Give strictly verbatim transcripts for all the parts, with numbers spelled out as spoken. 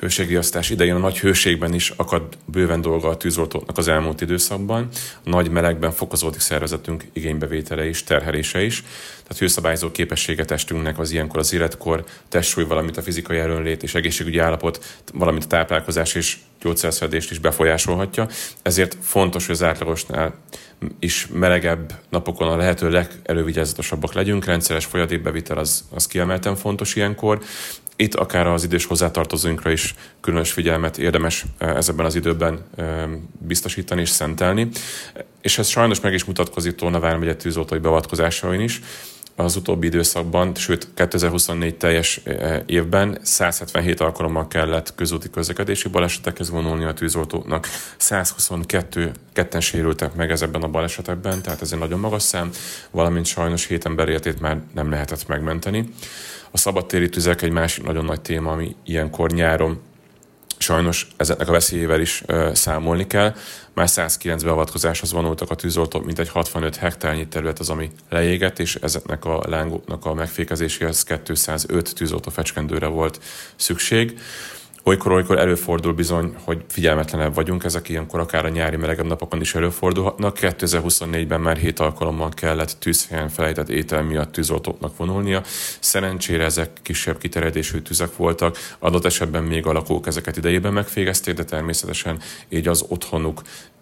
hőségriasztás idején a nagy hőségben is akad bőven dolga a tűzoltóknak az elmúlt időszakban. A nagy melegben fokozódik szervezetünk igénybevétele is, terhelése is. Tehát hőszabályzó képessége testünknek az ilyenkor az életkor, testsúly, valamint a fizikai erőnlét és egészségügyi állapot, valamint a táplálkozás és gyógyszerszedést is befolyásolhatja. Ezért fontos, hogy az átlagosnál is melegebb napokon a lehető legelővigyázatosabbak legyünk. Rendszeres folyadékbevitel az, az kiemelten fontos ilyenkor. Itt akár az idős hozzátartozóinkra is különös figyelmet érdemes ezekben az időben biztosítani és szentelni. És ez sajnos meg is mutatkozik Tolna vármegye tűzoltói beavatkozásain is. Az utóbbi időszakban, sőt kétezer-huszonnégy teljes évben száz hetvenhét alkalommal kellett közúti közlekedési balesetekhez vonulni a tűzoltóknak. száz huszonkettő ketten sérültek meg ezekben a balesetekben, tehát ez egy nagyon magas szám, valamint sajnos hét ember életét már nem lehetett megmenteni. A szabadtéri tüzek egy másik nagyon nagy téma, ami ilyenkor nyáron sajnos ezeknek a veszélyével is ö, számolni kell. Már száz kilenc beavatkozáshoz vonultak a tűzoltók, mintegy hatvanöt hektárnyi terület az, ami leégett, és ezeknek a lángoknak a megfékezéséhez kétszázöt tűzoltó fecskendőre volt szükség. Olykor-olykor előfordul bizony, hogy figyelmetlenebb vagyunk, ezek ilyenkor akár a nyári melegebb napokon is előfordulhatnak. kétezer-huszonnégyben már hét alkalommal kellett tűzhelyen felejtett étel miatt tűzoltóknak vonulnia. Szerencsére ezek kisebb kiterjedésű tüzek voltak, adott esetben még a lakók ezeket idejében megfégezték, de természetesen így az otthonuk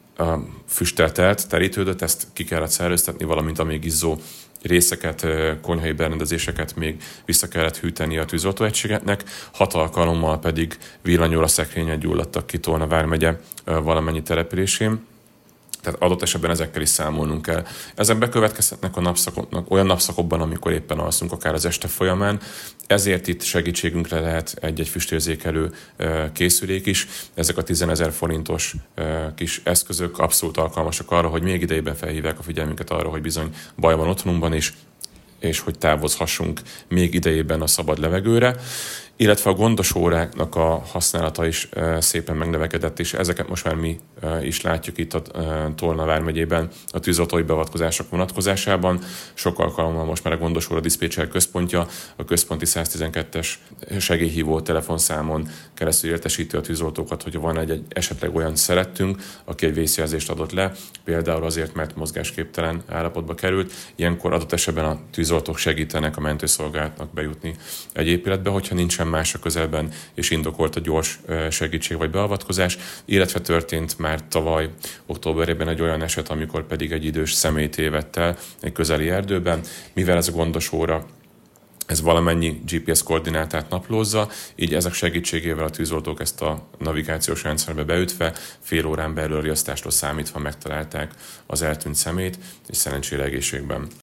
füsteltelt, terítődött, ezt ki kellett szellőztetni, valamint a még izzó részeket, konyhai berendezéseket még vissza kellett hűteni a tűzoltóegységeknek, hat alkalommal pedig villanyóra szekrényen gyulladtak ki Tolna vármegye valamennyi településén. Tehát adott esetben ezekkel is számolnunk kell. Ezen bekövetkezhetnek a napszakoknak, olyan napszakokban, amikor éppen alszunk, akár az este folyamán. Ezért itt segítségünkre lehet egy-egy füstérzékelő készülék is. Ezek a tízezer forintos kis eszközök abszolút alkalmasak arra, hogy még idejében felhívják a figyelmünket arra, hogy bizony baj van otthonunkban is, és hogy távozhassunk még idejében a szabad levegőre, illetve a gondos óráknak a használata is szépen megnövekedett, és ezeket most már mi is látjuk itt a Tolna vármegyében a tűzoltói beavatkozások vonatkozásában. Sok alkalommal most már a gondos óra diszpécser központja a központi száztizenkettes segélyhívó telefonszámon keresztül értesíti a tűzoltókat, hogy van egy, egy esetleg olyan szerettünk, aki egy vészjelzést adott le, például azért, mert mozgásképtelen állapotba került. Ilyenkor adott esetben a tűzoltók segítenek a mentőszolgálatnak bejutni egy épületbe, hogyha nincsen más a közelben, és indokolt a gyors segítség vagy beavatkozás, illetve történt már tavaly októberében egy olyan eset, amikor pedig egy idős személy tévedt el egy közeli erdőben, mivel ez a gondos óra ez valamennyi gé pé es koordinátát naplózza, így ezek segítségével a tűzoltók ezt a navigációs rendszerbe beütve fél órán belül riasztástól számítva megtalálták az eltűnt személyt, és szerencsére egészségben